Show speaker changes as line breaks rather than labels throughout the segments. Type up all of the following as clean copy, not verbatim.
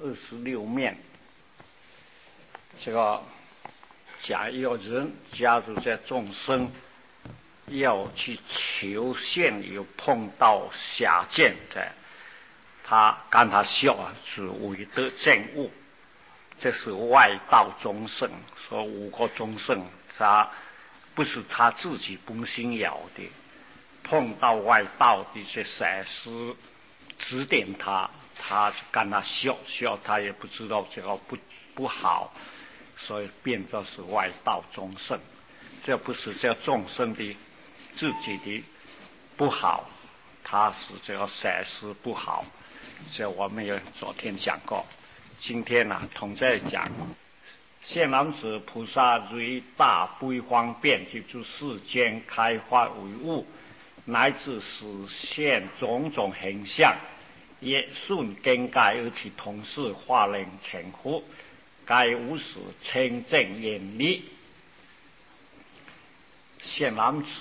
26面，这个假有人加入这众生要去求现，有碰到下见的，他干他笑啊，是为得证悟。这是外道众生，说5个众生，他不是他自己本心要的，碰到外道的一些善师指点他，他就干他笑，他也不知道这个不好，所以变作是外道众生。这不是这众生的自己的不好，他是这个善师不好。这我们有昨天讲过，今天呢同在讲现男子菩萨最大悲方便，就是世间开发为物，乃至实现种种形象，也顺更改而其同事化人成佛，该无始清正严厉。现男子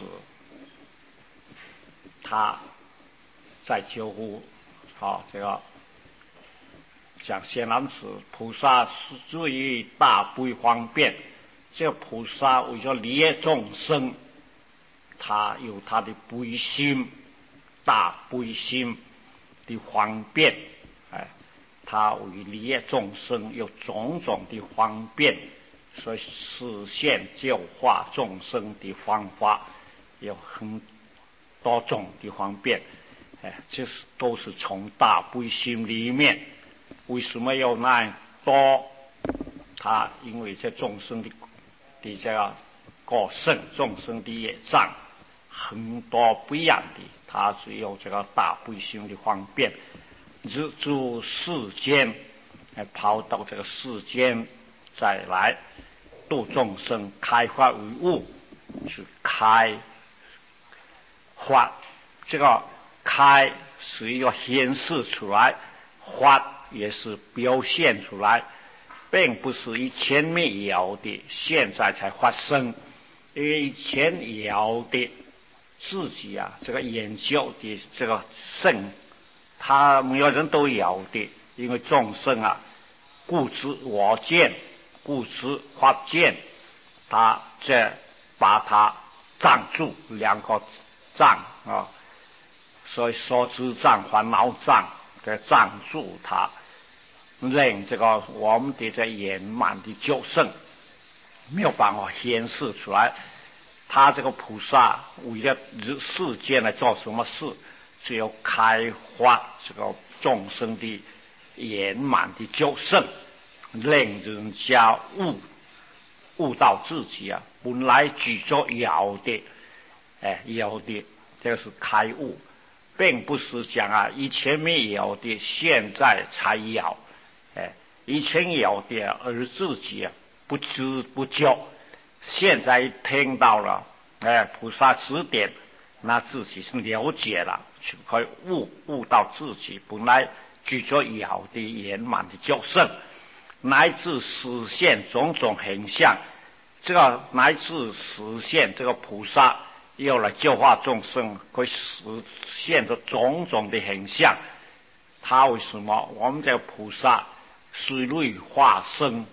他在救护这个讲现男子菩萨是最大悲方便，这个菩萨为了利益众生，他有他的悲心，大悲心的方便，他为利益众生有种种的方便，所以实现教化众生的方法有很多种的方便，这都是从大悲心里面。为什么要那样多？他因为这众生的这个过剩，众生的业障很多不一样的，他是有这个大悲心的方便，入住世间，跑到这个世间再来度众生，开发为物，是开发。这个开是一个显示出来，发也是表现出来，并不是以前没有的，现在才发生。因为以前有的自己这个研究的这个圣，他每个人都有的，因为众生固执我见，固执法见，他这把它障住2个障所以所知障、烦恼障给障住他，令这个我们的这圆满的救生没有办法显示出来。他这个菩萨为了世间来做什么事，只有开发这个众生的圆满的救生，令人家悟到自己本来具足有的，有的这是开悟，并不是讲以前没有的，现在才有，以前有的而自己不知不觉，现在听到了菩萨指点，那自己是了解了，就可以悟到自己本来具足有的圆满的救生，乃至实现种种形象。这个乃至实现这个菩萨要来教化众生，会实现着种种的形象。他为什么我们这个菩萨水类化身，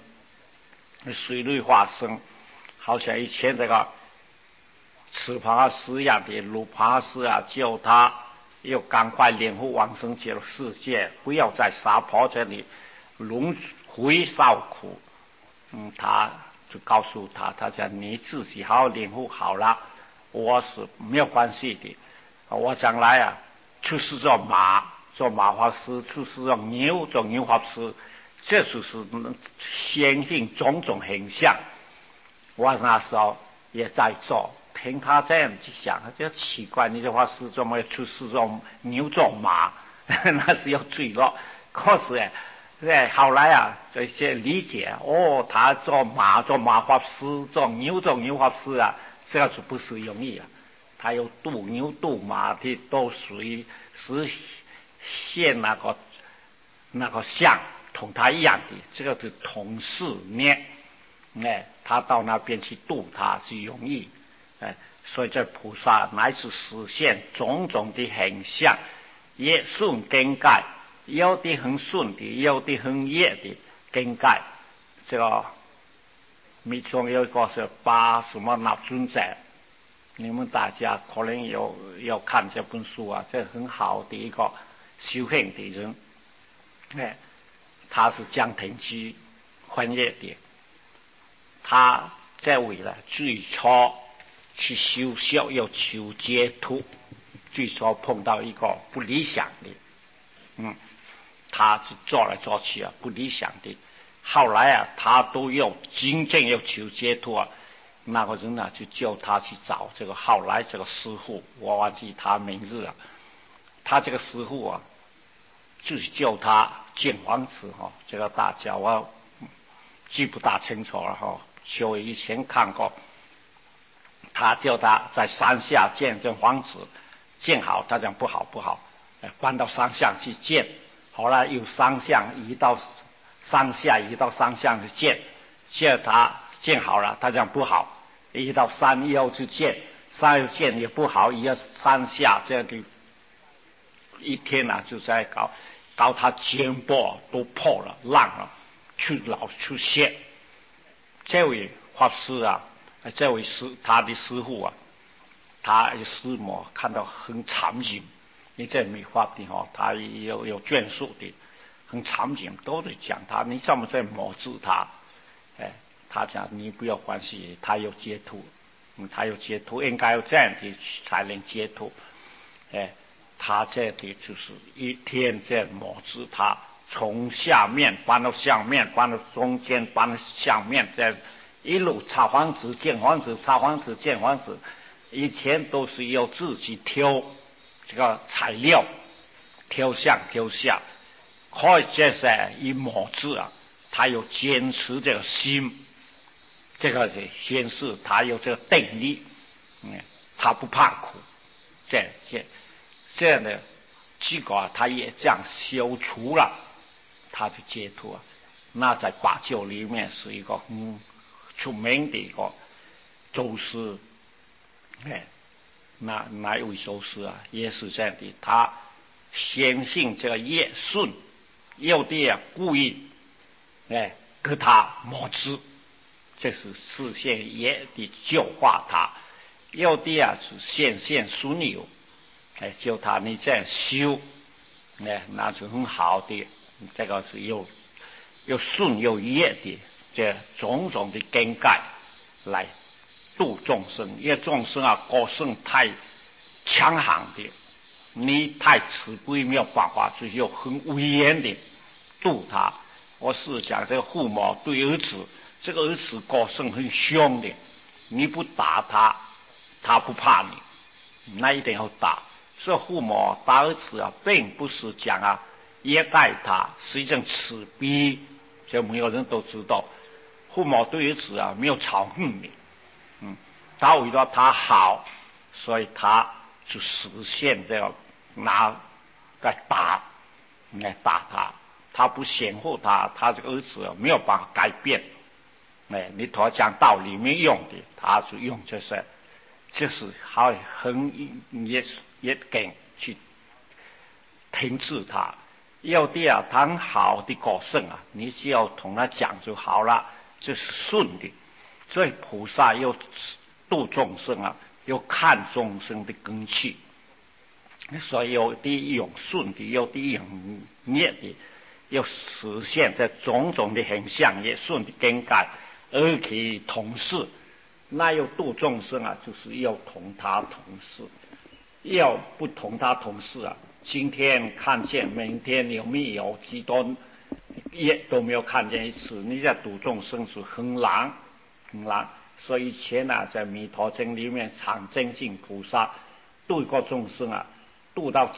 好像以前这个持法师一样的鲁法师叫他要赶快领悟往生极乐世界，不要在娑婆这里轮回受苦。他就告诉他讲你自己好好领悟好了，我是没有关系的，我将来出世做马法师，出世做牛法师，这就是显现种种形象。我那时候也在做，听他这样去想，就奇怪，你这法师怎么出世做牛做马？那是要坠落。可是后来这些理解，他做马法师，做牛法师这就不是容易他有渡牛渡马的，都属于实现那个像同他一样的，这个是同事念。他到那边去度他是容易，所以这菩萨乃至实现种种的形象，也顺更改， 有的很顺的，有的很野的更改。这个密宗有一个是八什么那尊者，你们大家可能有看这本书啊，这很好的一个修行的人，他是江腾基翻译的，他在为了最初去修修要求解脱，最初碰到一个不理想的，他是做来做去啊不理想的，后来啊他都要真正要求解脱啊，那个人呢就叫他去找这个后来这个师父，我忘记他名字了，他这个师父啊就是叫他见王子哈，这个大家我记不大清楚了哈，就以前看过，他叫他在山下见这王子，见好他讲不好不好，搬到山下去见，后来由山上移到山下，移到山上去见，见他见好了，他讲不好，移到山腰去见，山腰见也不好，移到山下这样的。一天啊，就在搞他肩膊都破了烂了，老出血。这位法师啊，这位他的师傅啊，他师母看到很惨景，你这没法的哈，他有眷属的，很惨景，都得讲他，你怎么在抹治他？他讲你不要欢喜，他有解脱，他有解脱，应该有这样的才能解脱，他这里就是一天在抹治他，从下面搬到上面，搬到中间，搬到下面，在一路插房子建房子，插房子建房子，以前都是要自己挑这个材料，挑上挑下，可以这是一抹治啊，他有坚持这个心，这个显示他有这个定力，他不怕苦，这样的结果他也这样消除了，他就解脱啊。那在八教里面是一个很出名的一个祖师，那一位祖师啊也是这样的，他相信这个业顺，有的故意给他抹治，这是视线业的教化他，有的是显顺流。叫他你这样修，那是很好的，这个是又顺又业的这种种的更改来度众生，因为众生啊个性太强悍的，你太慈悲没有办法，只有很威严的度他。我是讲这个父母对儿子，这个儿子个性很凶的，你不打他，他不怕你，那一定要打。所以父母打儿子啊，并不是讲虐待他，是一种慈悲，这每个人都知道。父母对儿子啊没有仇恨的，他为了他好，所以他就实现这个拿来打他，他不显护他，他这个儿子没有办法改变。你头讲道理没用的，他就用这些，就是很也给去停止他。有的他很好的个性啊，你只要同他讲就好了，这是顺的。所以菩萨要度众生啊，要看众生的根器，所以有的用顺的，有的用逆的，要实现这种种的现象，也顺的更改，而可以同事。那要度众生啊，就是要同他同事，要不同他同事啊，今天看见，明天有没有几多也都没有看见一次，你在度众生是很难很难。所以以前在弥陀经里面常精进菩萨度一个众生啊，度到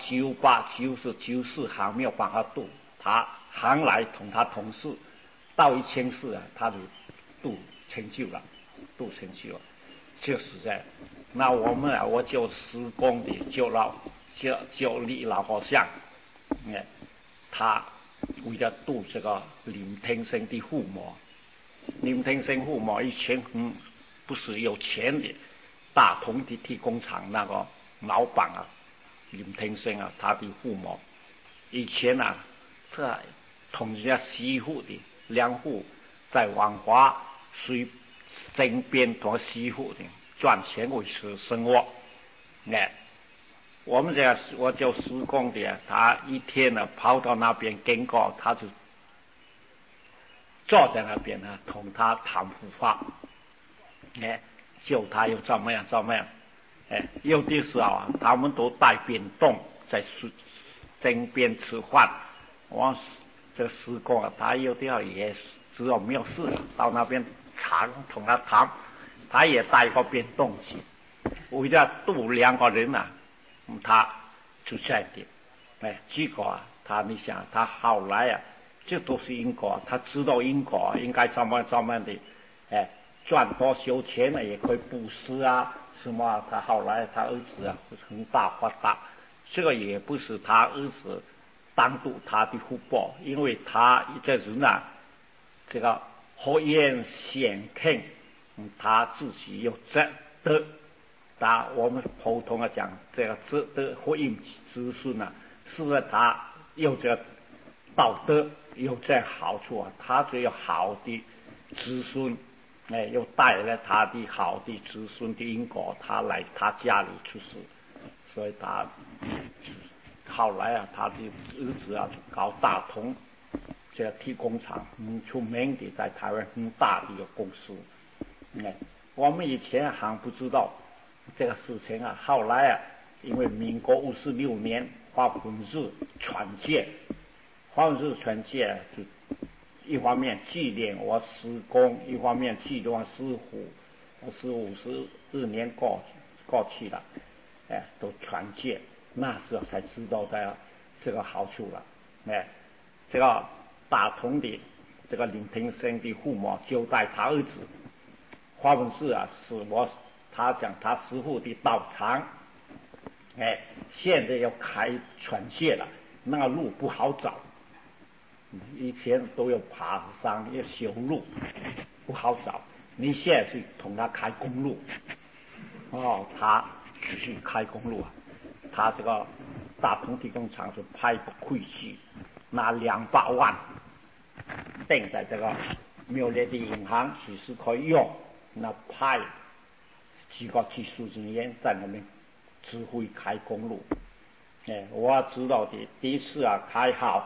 98、90、94还没有办法度，他还来同他同事，到1400他就度成就了，就是这样。那我们我就施工的就李老和尚，他为了度这个林天生的父母，林天生父母以前不是有钱的大同的铁工厂那个老板林天生他的父母以前这同人家西户的两户在万华水镇边同西户的赚钱维持生活。我们我就施工的，他一天呢跑到那边经过，他就坐在那边呢同他谈护法，就他又怎么样，有的时候啊，他们都带便当在镇边吃饭。我这施工啊，他有的时候也只要没有事到那边同他谈，他也带个便当去，为了度两个人啊。他就这样的，结果啊，你想他后来啊，这都是因果，他知道因果应该怎么的，赚多少钱呢，也可以布施啊，什么？他后来他儿子啊很大发达，这个也不是他儿子当度他的福报，因为他这人啊，这个火焰显肯，他自己有德。我们普通的讲，这个的福音子孙啊，是不是他有这道德，有这好处啊？他只有好的子孙，又带来他的好的子孙的因果，他来他家里出世，所以他后来啊，他的儿子啊搞大同这个铁工厂，出名的，在台湾很大的一个公司。我们以前还不知道这个事情啊，后来啊，因为民国56年华文日传戒，华文日传戒就一方面纪念我施工，一方面纪念我师傅，是52年过去了，都传戒，那时候才知道的这个好处了，这个大同的这个林庭生的父母交代他儿子，华文寺啊是他讲他师父的道场，现在要开传戒了，那个路不好找，以前都要爬山要修路，不好找。你现在去同他开公路，他继续开公路啊，他这个大同铁工厂是派个会计，拿200万定在这个庙里的银行，随时可以用，那派几个技术人员在那边指挥开公路。我知道的第一次啊开好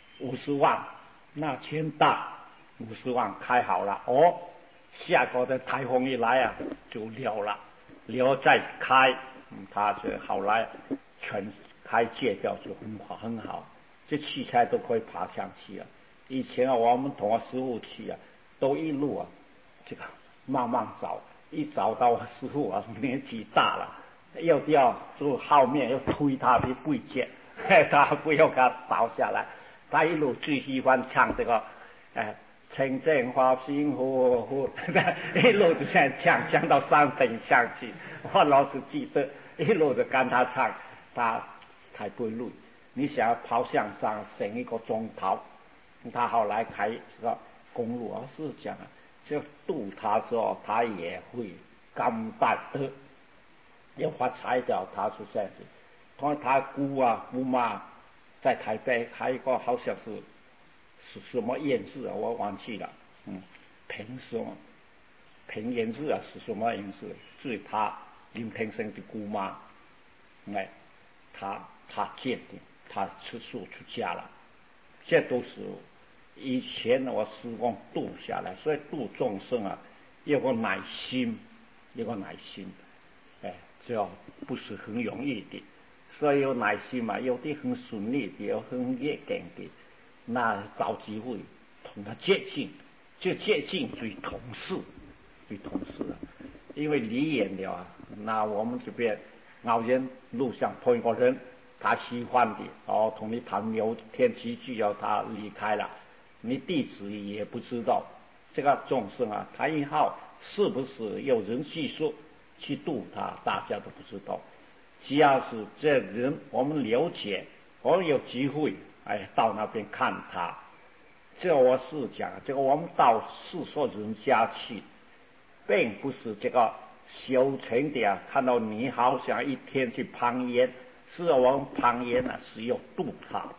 50万，那钱大50万开好了，下个的台风一来啊就了再开，他这后来全开戒掉就很好，这器材都可以爬上去啊。以前啊我们同我师傅去啊，都一路啊这个慢慢找，一找到我师傅啊年纪大了，要就后面要推他的背肩，他不要给他倒下来，他一路最喜欢唱这个清净花心呼，一路就这样唱到山顶上去，我老是记得一路就跟他唱，他才不会累。你想要跑向上省1个钟头，他后来开这个公路，我是讲就渡他之后，他也会甘担的，要发财掉，他就这样子。他姑妈在台北开一个好像是什么宴日啊，我忘记了，平宴日啊是什么宴日？是他林天生的姑妈，他见的，他吃素出家了，这都是以前我施工度下来，所以度众生啊，有个耐心，这不是很容易的，所以有耐心嘛，有的很顺利的，有很逆境的，那找机会同他接近，就接近最同事啊，因为离远了啊，那我们这边偶然路上碰一个人，他喜欢的同你谈聊天几句，要他离开了，你地址也不知道，这个众生啊，他以后是不是有人技术去度他，大家都不知道。只要是这人我们了解，我们有机会到那边看他，这我是讲，这个我们到世俗人家去，并不是这个修成的看到你好像一天去攀岩，是我们攀岩是要度他，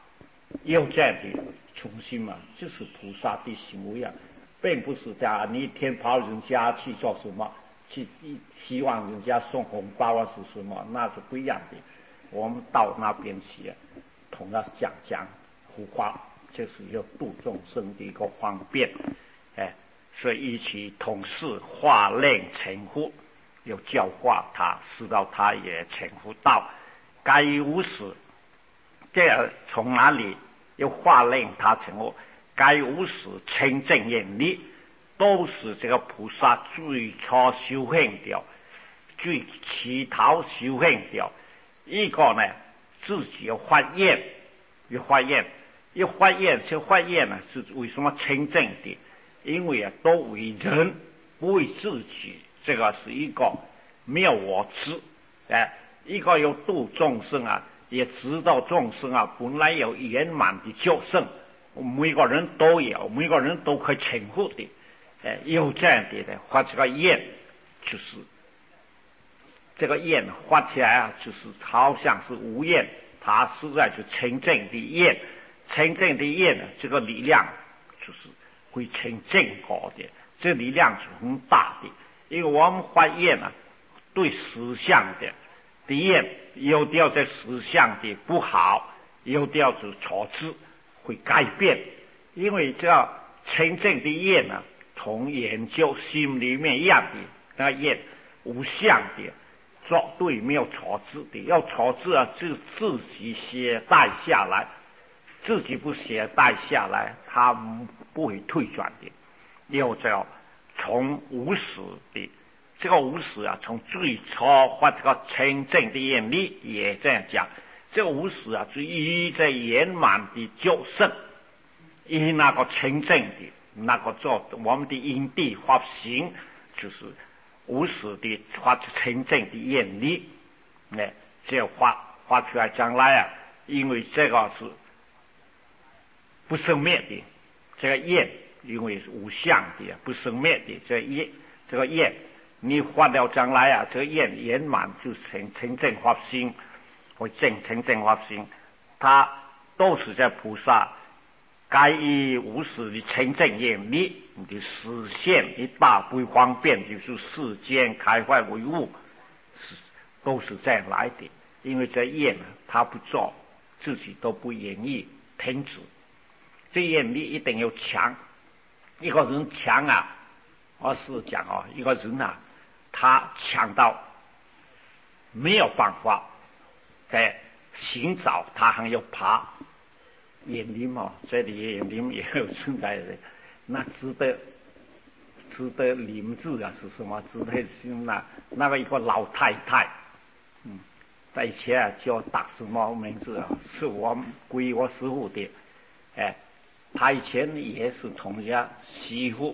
有这样的重心嘛，就是菩萨的行为啊，并不是你一天跑人家去做什么，去希望人家送红包啊是什么，那是不一样的。我们到那边去，同样讲护法，就是要度众生的一个方便，所以一起同事化令成佛，要教化他，使到他也成佛道。该无始，这从哪里又化令他成佛？该无始清净愿力，都是这个菩萨最初修行的，最起头修行的。一个呢，自己要发愿，要发愿，要发愿，这发愿呢是为什么清净的？因为都为人，不为自己，这个是一个妙我执。一个有度众生啊，也知道众生啊本来有圆满的救生，每个人都有，每个人都可以成佛的。有这样的发这个愿，就是这个愿发起来啊，就是好像是无愿，它实在是清净的愿，清净的愿呢，这个力量就是会清净高的，这力量是很大的。因为我们发愿啊，对实相的愿，有的要在实相的不好，有的要是错知会改变。因为这样清净的愿呢，同研究心里面一样的那个愿，无相的。做对没有错字的，要错字啊，就自己写带下来，自己不写带下来，他不会退转的。又叫从无始的，这个无始啊，从最初发这个清净的愿力，也这样讲。这个无始啊，是依在圆满的救生，依那个清净的那个做我们的因地发行，就是无始的发清净的愿力，这发出来将来啊，因为这个是不生灭的，这个愿因为是无相的，不生灭的，这个愿你发了将来啊，这个愿圆满就成清净发心，会清净发心，它都是在菩萨该以无始的清净愿力的实现一大不方便，就是世间开怀为物，都是这样来的。因为这愿他不做，自己都不愿意停止。这愿力一定要强，一个人强啊，我是讲一个人啊，他强到没有办法寻找，他还要爬。眼林这里眼林也有存在的，那值得林字啊是什么？值得是那个一个老太太，在以前啊叫打什么名字啊？是我归我师父的，他以前也是同家媳妇，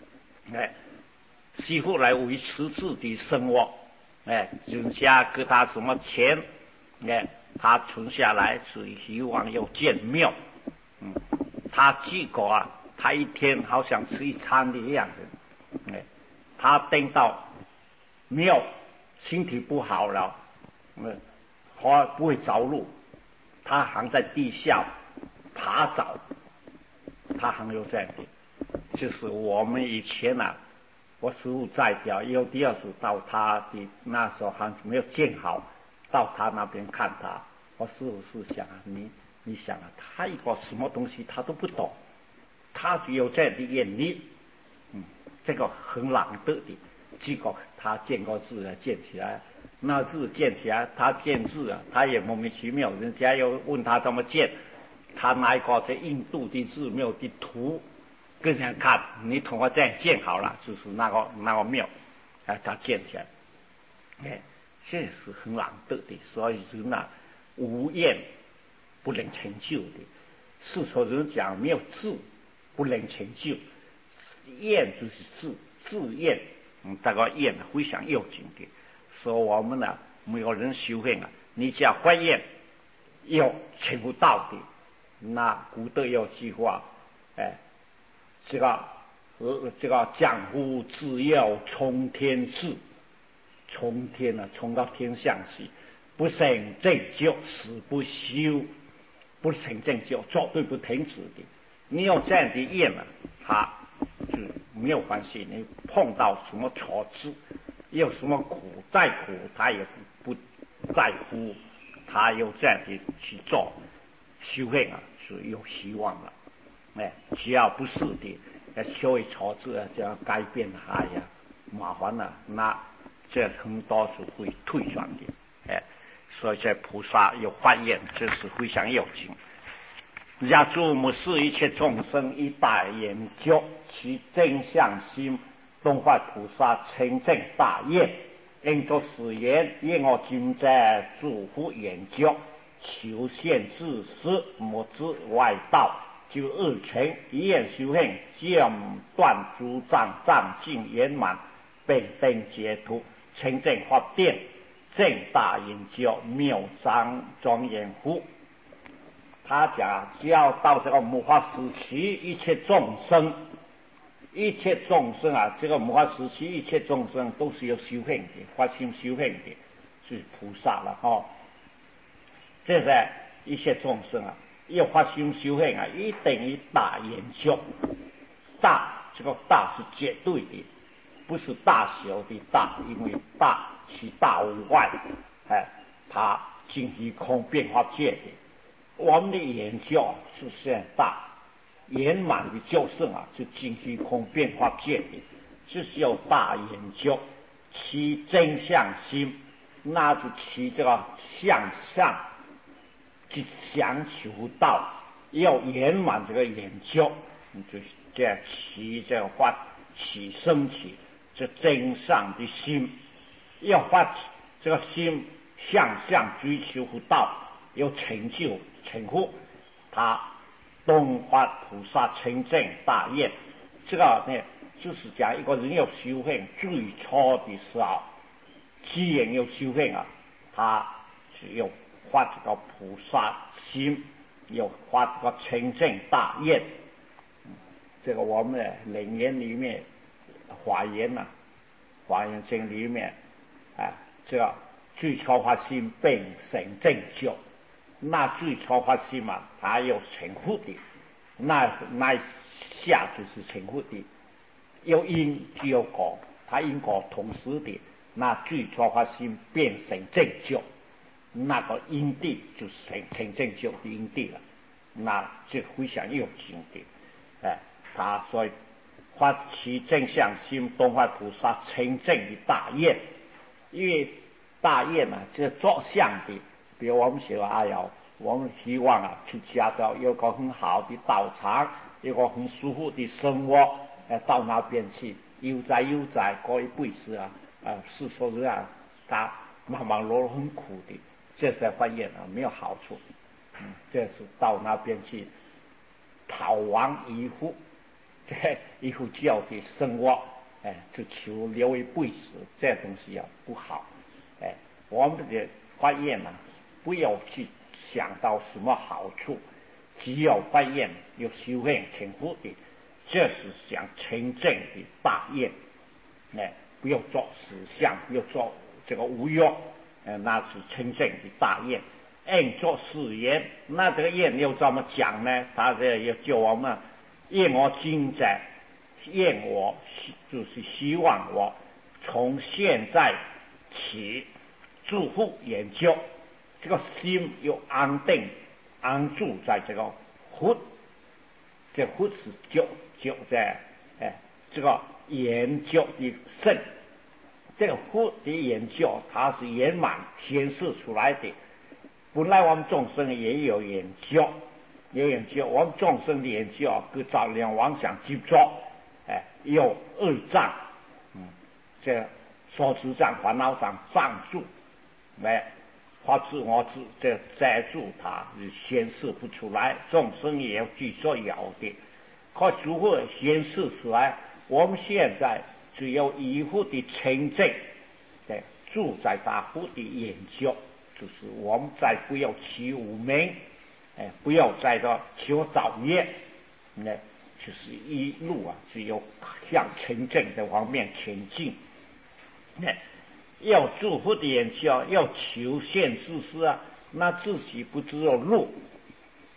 媳妇来维持自己生活，人家给他什么钱，他存下来是希望要建庙，他结果啊，他一天好像吃一餐的样子，他等到庙身体不好了，不会着路，他还在地下爬找，他还有这样的，就是我们以前啊，我师父在掉，有第二次到他的那时候还没有建好。到他那边看他，我师父是想啊，你想啊，他一个什么东西他都不懂，他只有这样的愿力，这个很难得的。结果他建个字啊，建起来，那字建起来，他建字啊，他也莫名其妙，人家又问他怎么建，他拿一个在印度的字庙的图跟人家看，你同我这样建好了，就是那个庙，他建起来，这是很难得的，所以人啊，无愿不能成就的。世俗人讲没有志不能成就，愿就是志愿，这个愿非常要紧的。所以我们呢，每个人修行啊，你只要发愿要成不到的，那古德有句话，这个江湖自要冲天志。冲天啊，冲到天上去，不生正觉，死不休。 不成正就，绝对不停止的。你有这样的愿啊，他就没有关系。你碰到什么挫折，有什么苦，再苦他也不在乎，他有这样的去做修行啊，是有希望了。只要不是的，修一挫折就要改变他呀，麻烦了，那这很多是会退转的。所以这菩萨有发愿，这是非常有劲。若诸目视一切众生一大研究，其真相心，东方菩萨成正大愿。应作是言：愿我今在诸佛研究，求现自私，莫知外道。就日成一愿修行，渐断诸障，障尽圆满，并登解脱，成正法殿，正大研究，妙章庄严乎。他讲，只要到这个末法时期，一切众生啊，这个末法时期，一切众生都是有修行的，发心修行的，是菩萨了哦。这在一切众生啊，要发心修行啊，一定以大研究。大，这个大是绝对的，不是大小的大，因为大其大无外，它尽虚空变化界的。我们的研究啊是现大圆满的究竟啊，是尽虚空变化界的，是需要大研究，其真相心，那就其这个向上去想求道，要圆满这个研究，就这样其这个发起升起这真上的心，要发这个心向上追求道，有成就成佛。他东方菩萨成正大愿，这个呢就是讲一个人要修行最初的时候，既然要修行啊，他只有发这个菩萨心，有发这个成正大愿。这个我们楞严里面华严呐，华严经里面这个最初发心并成正觉，那最初发心嘛，它有成佛的，那下就是成佛的，有因就有果，它因果同时的，那最初发心变成正觉，那个因地就是成正觉的因地了，那就非常有劲的。他所以发其正向心，东方菩萨成正的大愿。因为大愿啊，这着相的，比如我们写哎呀，我们希望啊出家到有个很好的道场，有个很舒服的生活，到那边去悠哉过一辈子啊，世俗人啊，他忙忙碌碌很苦的，这些发愿啊没有好处。这是到那边去讨王一夫，这一副教的生活，就求留一辈子，这东西啊不好。我们的发愿啊，不要去想到什么好处，只要发愿有修行成佛的，这是想成正的大愿。不要做实相，不要做这个无用，那是成正的大愿。硬做誓言，那这个愿又怎么讲呢？他这要叫我们愿我今在，愿我就是希望我从现在起住户研究，这个心又安定安住在这个佛，这佛是就在这个研究的圣，这个佛的研究它是圆满显示出来的。本来我们众生也有研究，我们众生的研究啊，跟造量妄想执着，有二障，这所知障、烦恼障障住，法自我知，这遮住它显示不出来。众生也有据说有的，可如何显示出来？我们现在只有一佛的清净，住在大佛的研究。就是我们再不要起无名，不要再到求造业，就是一路啊，只有向清净的方面前进。要祝福的研究，要求现自私啊，那自己不知道路，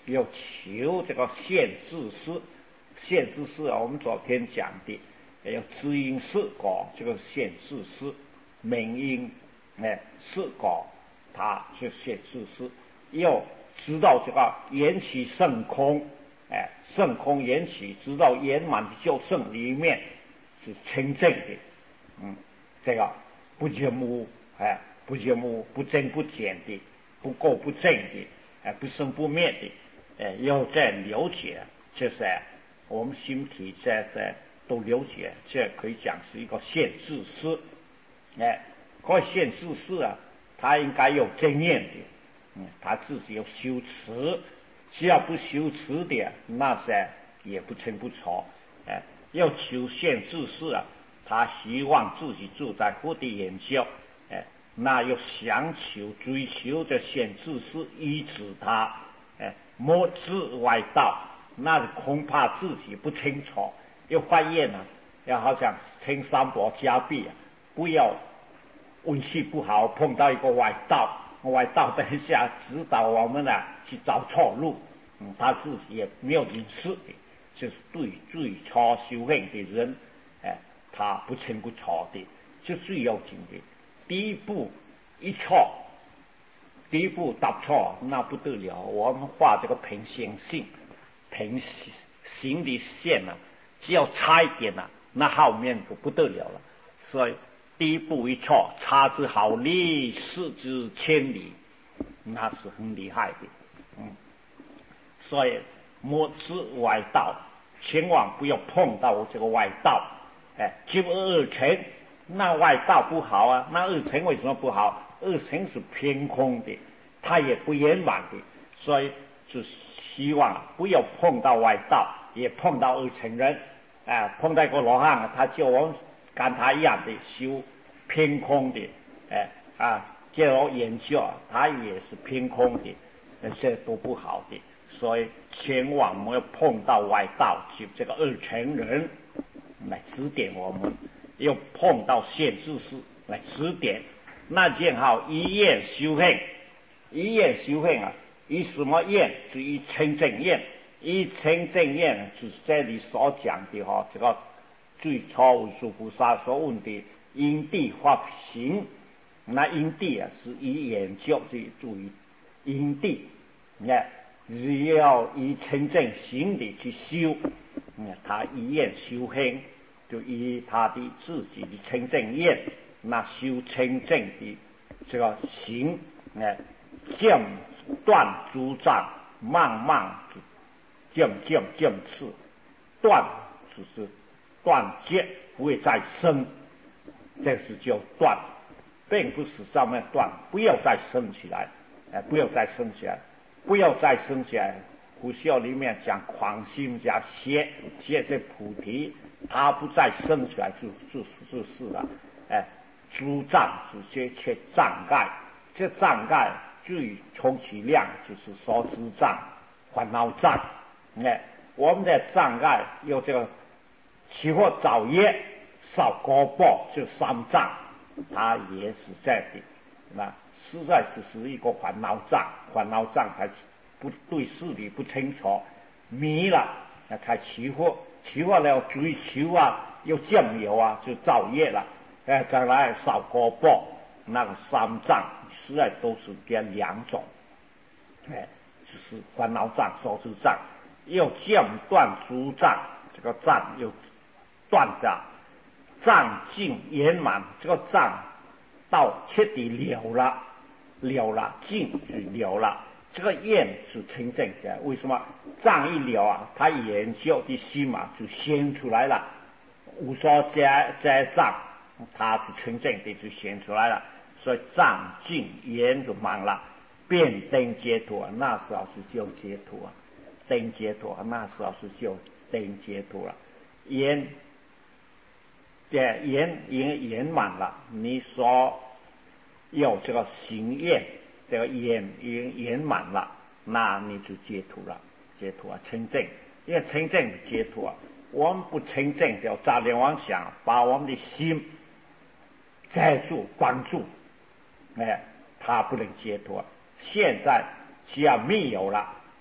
要求这个现知识。现知识啊，我们昨天讲的要知因识果，这个现知识，明因识果，它是现知识。要知道这个缘起性空，性空缘起，知道圆满的教圣里面是清净的，这个不见无，不见无，不增不减的，不垢不净的，不生不灭的，要再了解，就是我们心体在都了解，这可以讲是一个现知识。这现知识啊，他应该有经验的，他自己要修持，只要不修持的，那些也不清不楚。要求现知识啊，他希望自己住在佛的研究，那要想求追求这现知识，依止他，莫知外道，那恐怕自己不清楚。要发现啊，要好像青三宝加币啊，不要运气不好碰到一个外道，外道等一下指导我们去找错路，他自己也没有认识的，就是对最初修行的人，他不清不楚的，是最要紧的。第一步一错，第一步答错，那不得了。我们画这个平行线，平行的线啊，只要差一点啊，那后面就不得了了。所以第一步一错，差之毫厘，失之千里，那是很厉害的。所以莫知外道，千万不要碰到这个外道。就二乘，那外道不好啊，那二乘为什么不好？二乘是偏空的，它也不圆满的，所以就希望不要碰到外道，也碰到二乘人。碰到一个罗汉，他叫我们跟他一样的修偏空的，叫我研究，他也是偏空的，这都不好的。所以千万不要碰到外道，就这个二乘人来指点我们，要碰到现知识来指点，那正好一愿修行，一愿修行啊，以什么愿？就以清净愿。以清净愿就是这里所讲的这个最初文殊菩萨所问的因地法行。那因地啊，是以研究去注意因地，只要以清净行的去修，他一愿修行，就以他的自己的清净愿，那修清净的这个行，间断诸障，慢慢渐次断，就是断绝，不会再生，这是叫断，并不是上面断，不要再生起来，不要再生起来，不要再生起来。古教里面讲狂心加歇这菩提，它不再生起来就是了。诸障这些障碍，这障碍最充其量就是所知障、烦恼障。我们的障碍有这个起惑造业、少果报，这三障，它也是在的。那实在是一个烦恼障，烦恼障才不对事理不清楚，迷了那才起惑，起惑了要追求啊，又酱油啊，就造业了。再来少果报，那个三障实在都是这两种。就是烦恼障、所知障，要间断诸障，这个障又断的，障尽圆满，这个障到彻底了了，尽就了了，这个愿就清净起来。为什么障一了啊？他研究的心嘛就显出来了，无所遮障，他是清净的就显出来了，所以障尽圆就满了。便登解脱，那时候是叫解脱啊！登解脱，那时候是叫登解脱了。圆满了，你所有这个行愿，这个圆满了，那你就解脱了，解脱啊，清净。因为清净是解脱啊，我们不清净就杂念妄想，把我们的心遮住、关住，它不能解脱。现在只要没有了，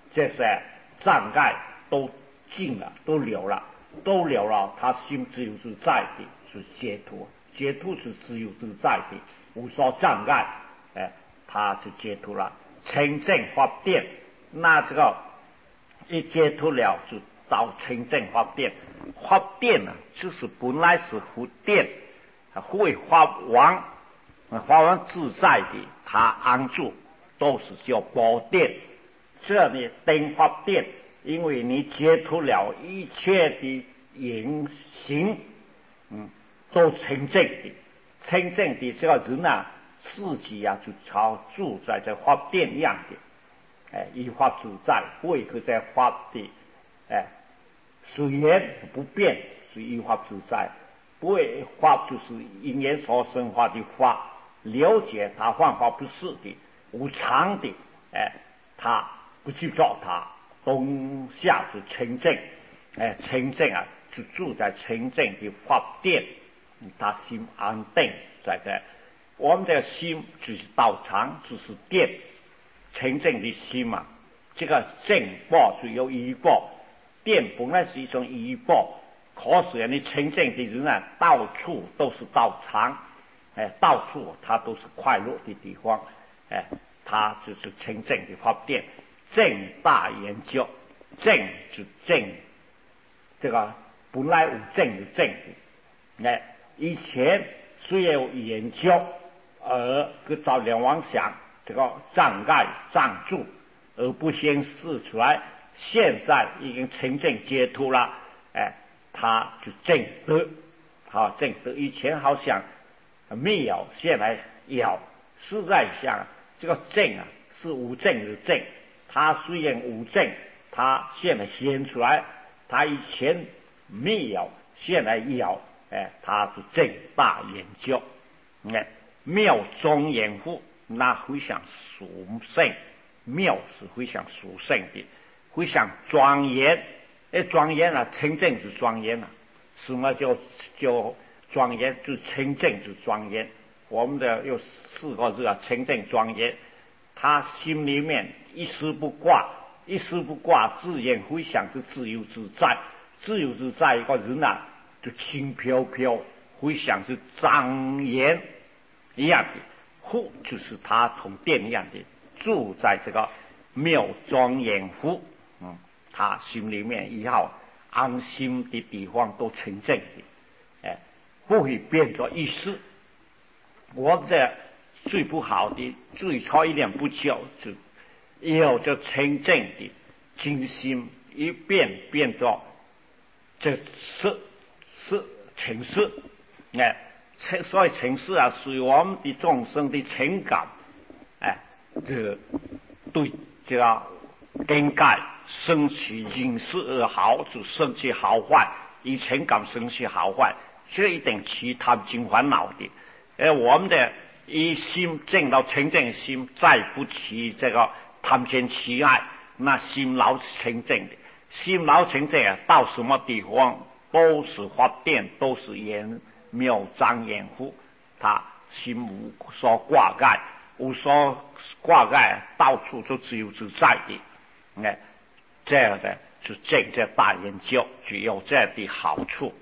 这些障碍都尽了，都了了，他心自由自在的是解脱，解脱是自由自在的，无所障碍，他是解脱了，清净发电。那这个一解脱了，就到清净发电。发电呢，就是本来是福电，会发完自在的，它安住都是叫宝电。这里灯发电，因为你解脱了一切的言行，都清净的。清净的这个人啊，自己啊就常住在这发电一样的，依法自在，不会去在法的，随缘不变，是依法自在。不会法就是因缘所生法的法，了解它幻法不是的，无常的，他不去找它，当下就清净，清净啊，就住在清净的法殿，他心安定在这。我们的心就是道场，就是殿，清净的心嘛。这个正报就有依报，殿本来是一种依报。可是你清净的人啊，到处都是道场，到处他都是快乐的地方，他就是清净的法殿。正大研究，正就正，这个本来无正有正的，以前虽然有研究，而照两妄想这个障碍障住，而不显示出来，现在已经清净解脱了，他就正德，好正德。以前好像没有，现在有。实在上，这个正啊是无正的正，他虽然无正，他现在显出来，他以前没有，现在有，他是正大研究，妙中严护，那非常殊胜，妙是非常殊胜的，非常庄严。庄严啊，清净就庄严啊。什么叫庄严？就清净就庄严。我们的有4个字啊，清净庄严。他心里面一丝不挂，一丝不挂，自然非常之自由自在。自由自在一个人啊，就轻飘飘，非常之庄严一样的。护就是他同殿一样的，住在这个妙庄严湖。他心里面以后安心的地方都清净的，不会变作一时。我们的最不好的，最差一点不久，就有这清净的精心一变作这情绪，所以情绪啊，是我们的众生的情感，这对这个更改生起因事而好，就生起好坏，以情感生起好坏，这一定起贪尽烦恼的。我们的一心正到清净心，再不起这个贪嗔痴爱，那心老清净的。心老清净啊，到什么地方都是发电，都是妙庄严护，他心无所挂碍，无所挂碍，到处都自由自在的。这样的就正这大研究就有这样的好处。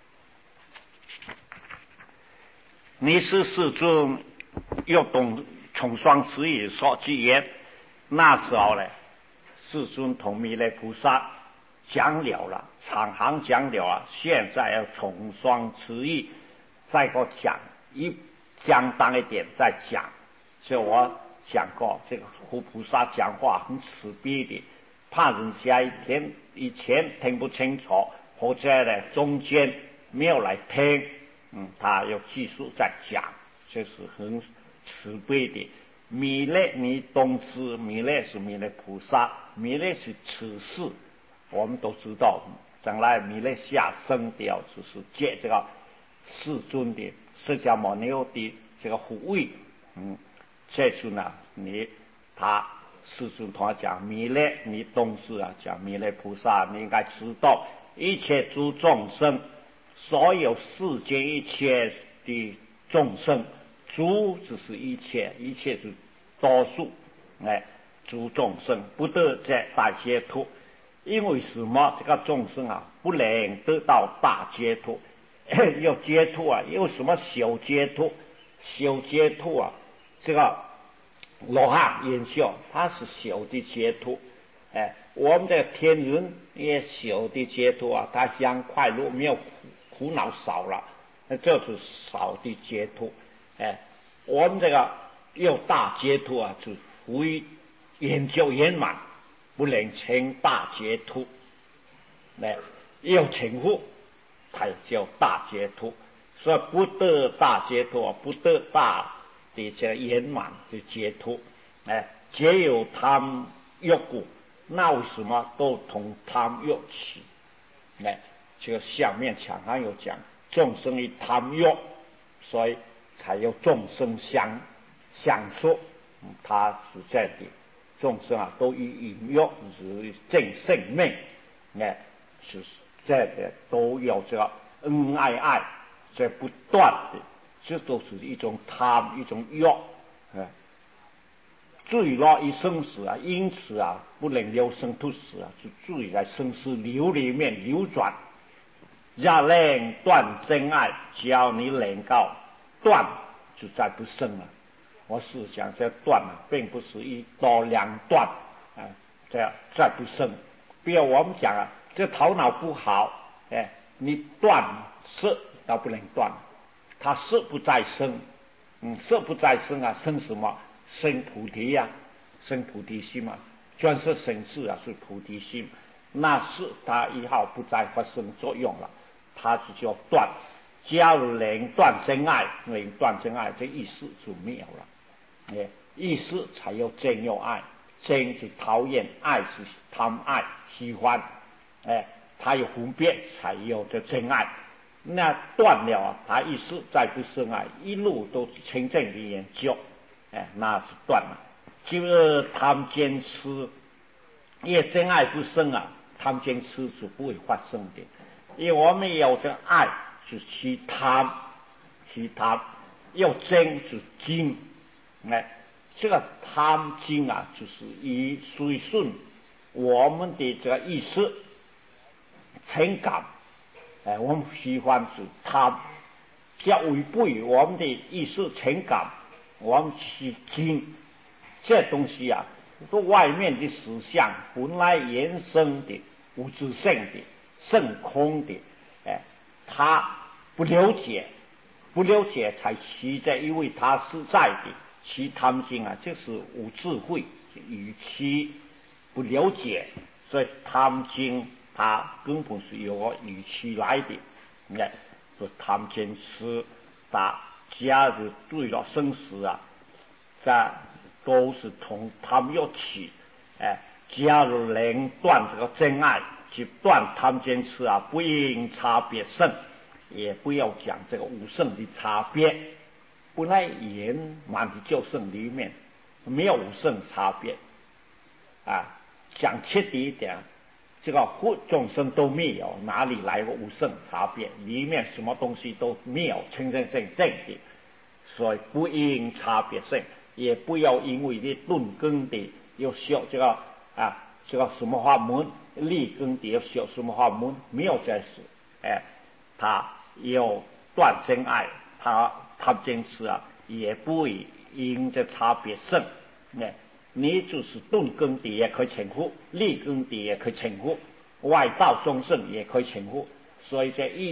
你是世尊又懂从双持义所记言，那时候呢，世尊同弥勒菩萨讲了，长行讲了，现在要从双持义再给我讲当一点再讲。所以我讲过，这个佛菩萨讲话很慈悲的，怕人家以前听不清楚，或者呢中间没有来听，他要继续再讲，这是很慈悲的。弥勒你懂知，弥勒是弥勒菩萨，弥勒是此世，我们都知道，将来弥勒下生的就是借这个世尊的释迦牟尼的这个护卫，这次呢，他世尊同他讲，弥勒你懂事啊，讲弥勒菩萨，你应该知道一切诸众生，所有世间一切的众生，诸只是一切，一切是多数， 诸众生不得这大解脱。因为什么？这个众生啊，不能得到大解脱。要解脱啊，有什么小解脱？小解脱啊，这个罗汉言笑，它是小的解脱。我们的天人也小的解脱啊，他想快乐，没有苦恼少了，这是少的解脱。我们这个要大解脱啊，就非研究圆满，不能成大解脱。要成佛才叫大解脱。所以不得大解脱，不得大的这圆满的解脱。皆有贪欲故，那为什么都同贪欲起？这个下面强还有讲众生于贪欲，所以才有众生享受。他是这样的，众生啊都以淫欲是正生命，就是这个都有这个恩爱，这不断的，这都是一种贪，一种欲。坠落一生死啊，因此啊不能流生脱死啊，就坠在生死流里面流转。要能断真爱，只要你能够断，就再不生了。我是讲这断啊，并不是一刀两断这样再不生。比如我们讲啊，这头脑不好，你断色倒不能断，它色不再生，色不再生啊，生什么？生菩提呀，生菩提心嘛，专是生事啊，是菩提心。那是它以后不再发生作用了，它是叫断。假如能断真爱，能断真爱，这意识就没有了。意识才有真有爱，真是讨厌，爱是贪爱喜欢，它有分别，才有这真爱。那断了啊，它意识再不生爱，一路都是清正的研究。那是断了。就是贪奸痴，因为真爱不生啊，贪奸痴是不会发生的。因为我们有这爱是其贪，要真是精。这个贪精啊，就是以随顺我们的这个意识情感，我们喜欢是贪，只要违背我们的意识情感，我们去精。这东西啊，都外面的实相本来原生的、无自性的、圣空的，他不了解才其在，因为他是在的。其贪心啊，就是无智慧，与其不了解，所以贪心它根本是由与其来的。说贪奸痴，他假如对了生死啊，都是从贪欲起。假如能断这个真爱，去断贪奸痴啊，不应差别胜，也不要讲这个无胜的差别。本来圆满的救胜里面没有无胜差别讲彻底一点，这个众生都没有，哪里来个无胜差别？里面什么东西都没有，清正正的，所以不应差别胜，也不要因为你顿根的要修这个这个什么法门，立根的要修什么法门，没有这事。他要断真爱，他坚持啊，也不会因这差别胜。你就是顿根的也可以成佛，立根的也可以成佛，外道众生也可以成佛。所以这一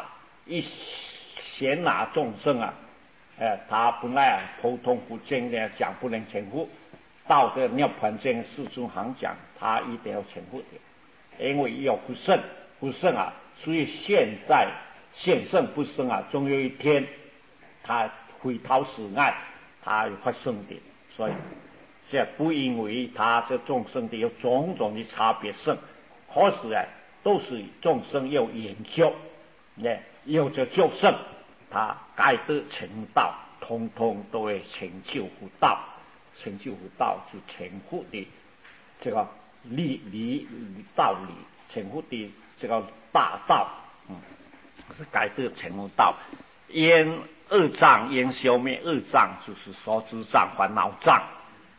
贤拿众生啊，他本来普通佛经的讲不能成佛，到这涅槃经世尊行讲，他一定要成佛的，因为要不胜啊，所以现在现圣不生啊，终有一天他回头是岸，他有发生的。所以这不因为他这众生的有种种的差别性，可是都是众生要研究，有这救胜，他该得成道，通通都会成就佛道。成就佛道是成佛的这个道理，成佛的这个大道，是该得成佛道。因恶障，因消灭恶障，就是所知障、烦恼障。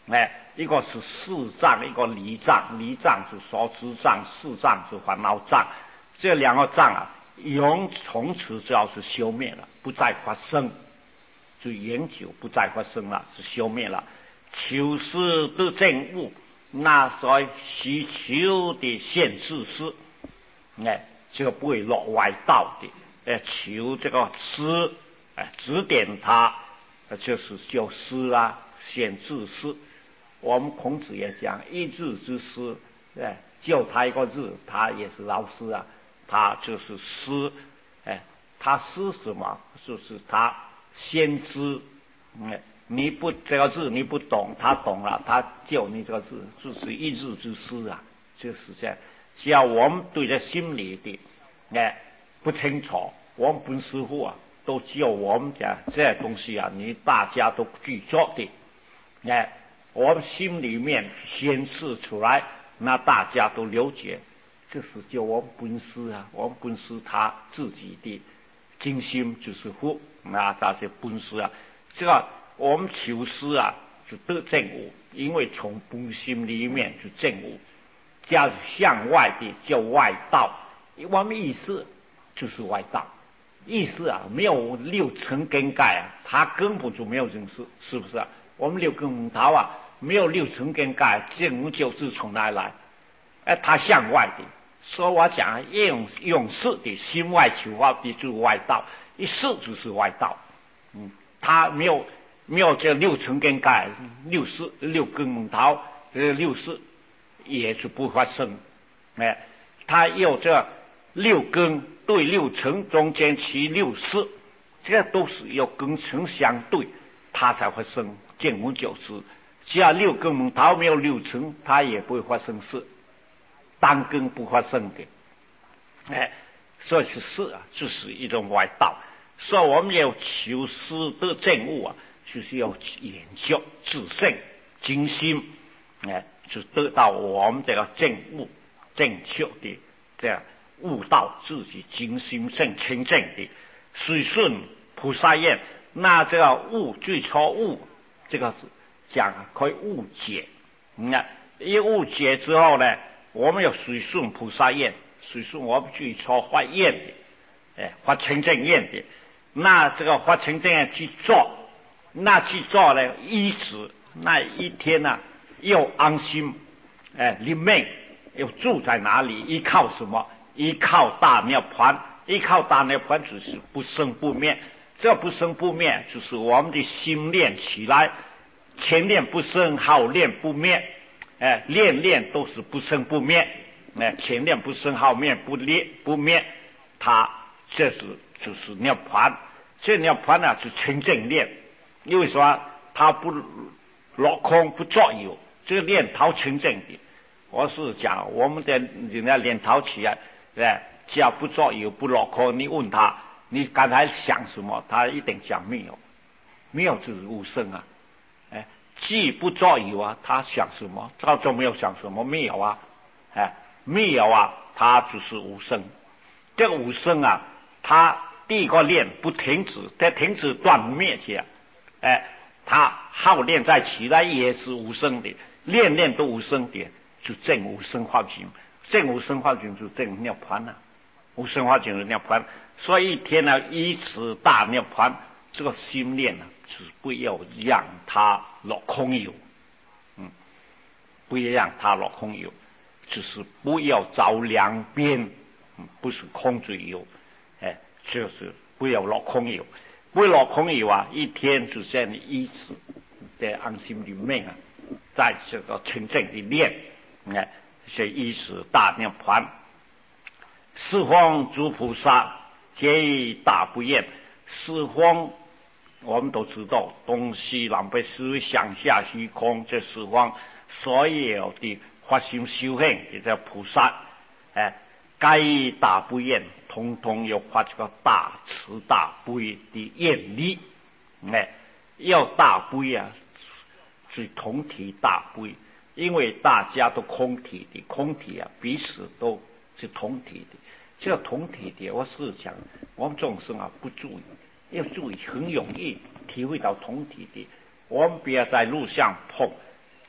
一个是四障，一个离障。离障是所知障，四障是烦恼障。这两个障啊，从此只要是消灭了，不再发生，就永久不再发生了，是消灭了。求是得正悟，那所需求的限制是，这个不会落外道的，求这个师，指点他，就是叫师啊，限制师。我们孔子也讲一日之师，就他一个日，他也是老师啊，他就是师，他师什么？就是他先知，你不这个字你不懂，他懂了，他教你这个字，就是一日之师啊，就是这样。只要我们对这心理的，不清楚，我们本师傅啊，都教我们讲这东西啊，你大家都具足的，我们心里面显示出来，那大家都了解，这是叫我们本师啊，我们本师他自己的精心就是佛，那大些本师啊，这个我们求师啊，就得正悟，因为从本心里面去正悟，加向外的叫外道，我们意识就是外道，意识啊没有六尘根盖啊，他根本就没有认识，是不是啊？我们六根木头啊，没有六尘根盖，正悟就是从哪来？他向外的，所以我讲用识的心外求法的就是外道，一识就是外道，他没有这六尘根盖，六根木头，六识也是不发生，他有这六根对六尘中间其六识，这都是要根尘相对，它才会生见闻觉知。只要六根木头没有六尘，它也不会发生事，单根不发生的，所以是事啊，就是一种外道。所以我们要求师得正悟啊，就是要研究自性精心，就得到我们这个正悟正确的这样悟到自己精心性清净的随顺菩萨愿。那这个悟最初悟，这个是讲可以误解，一误解之后呢，我们要随顺菩萨愿，随顺我们最初发愿的，发清净愿的。那这个发清净愿去做，那去做呢，依止那一天呢，又安心，里面又住在哪里？依靠什么？依靠大涅槃，依靠大涅槃就是不生不灭。这不生不灭，就是我们的心练起来，前练不生，后练不灭，练都是不生不灭，前练不生，后面不灭，它这是就是涅槃。这涅槃呢是清净练，因为说它不落空不作有，这个练陶清净的。我是讲我们的人家练陶起来，只要不作有不落空，你问他你刚才想什么，他一定讲没有，没有就是无生啊，既不作有啊，他想什么？他就没有想什么，没有啊，没有啊，他就是无生。这个无生啊，他第一个练不停止，在停止断灭去啊，他好练再起来也是无生的，练都无生的，就正无生化境，正无生化境就正涅槃啊，无生化境是涅槃。所以一天呢，依此大涅槃，这个心念呢，是不要让它落空有，不要让它落空有，就是不要找两边，不是空就有，就是不要落空有，不要落空有啊，一天就这样依此在安心里面啊，在这个清净的念，是依此大涅槃，四方诸菩萨。皆以大不厌，四方我们都知道，东西南北四上下虚空这四方所有的发心修行的这菩萨，该以大不厌，统统要发这个大慈大悲的愿力，要大悲啊，是同体大悲，因为大家都空体的，空体啊彼此都是同体的。这个同体的，我是讲我们众生啊不注意，要注意，很容易体会到同体的。我们不要在路上碰，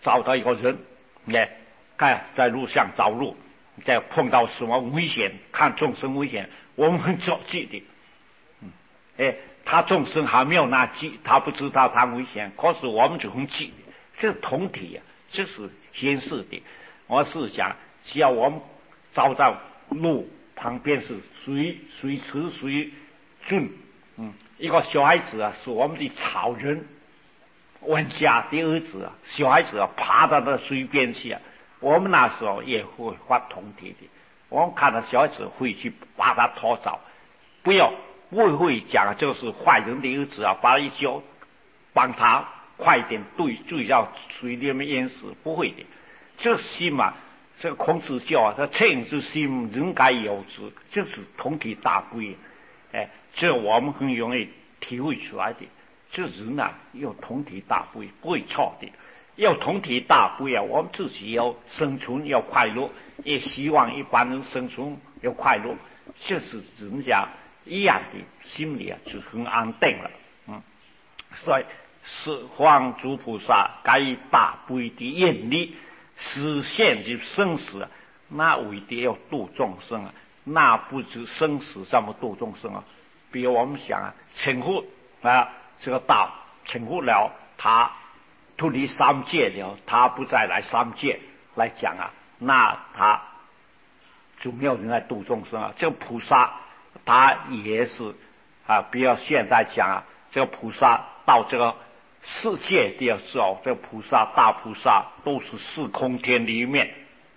找到一个人，在路上找路，再碰到什么危险，看众生危险，我们很着急的。他众生还没有那急，他不知道他危险，可是我们就很急。这同体这是显示的。我是讲，只要我们找到路旁边是水池水圳，一个小孩子是我们的草人，文家的儿子小孩子爬到那水边去我们那时候也会发同体的。我们看到小孩子会去把他拖走，不会讲就是坏人的儿子把他一脚帮他快点对到水里面淹死，不会的。这心嘛，这个孔子教他恻之心，人该有之，这是同体大悲。这我们很容易体会出来的。这人有同体大悲，不会错的。要同体大悲我们自己要生存要快乐，也希望一般人生存要快乐，这是人家一样的心里就很安定了。所以是方诸菩萨该以大悲的愿力实现的生死，那为的要度众生那不止生死这么度众生比如我们想成佛这个道成佛了，他脱离三界了，他不再来三界来讲那他就没有人来度众生这个菩萨他也是比较现在讲这个菩萨到这个世界的时候，这个菩萨大菩萨都是四空天里面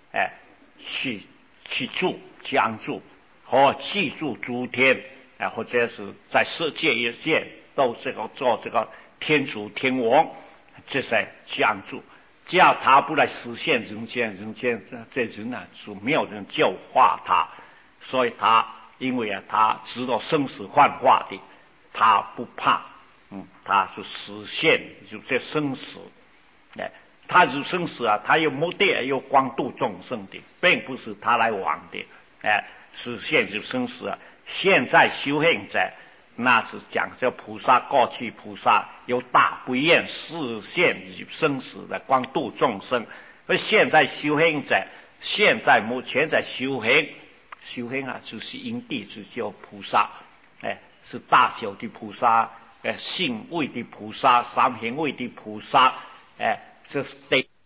去住讲住和记住诸天或者是在世界一线都做这个天主天王，这些讲住。只要他不来实现人间这人就没有人教化他，所以他因为他知道生死幻化的，他不怕，他是实现就这生死，他是生死他有目的有光度众生的，并不是他来玩的，实现就生死现在修行者那是讲这菩萨过去菩萨有大悲愿实现生死的光度众生，而现在修行者现在目前在修行就是因地是叫菩萨，是大小的菩萨，性位的菩萨，三行位的菩萨，这是对。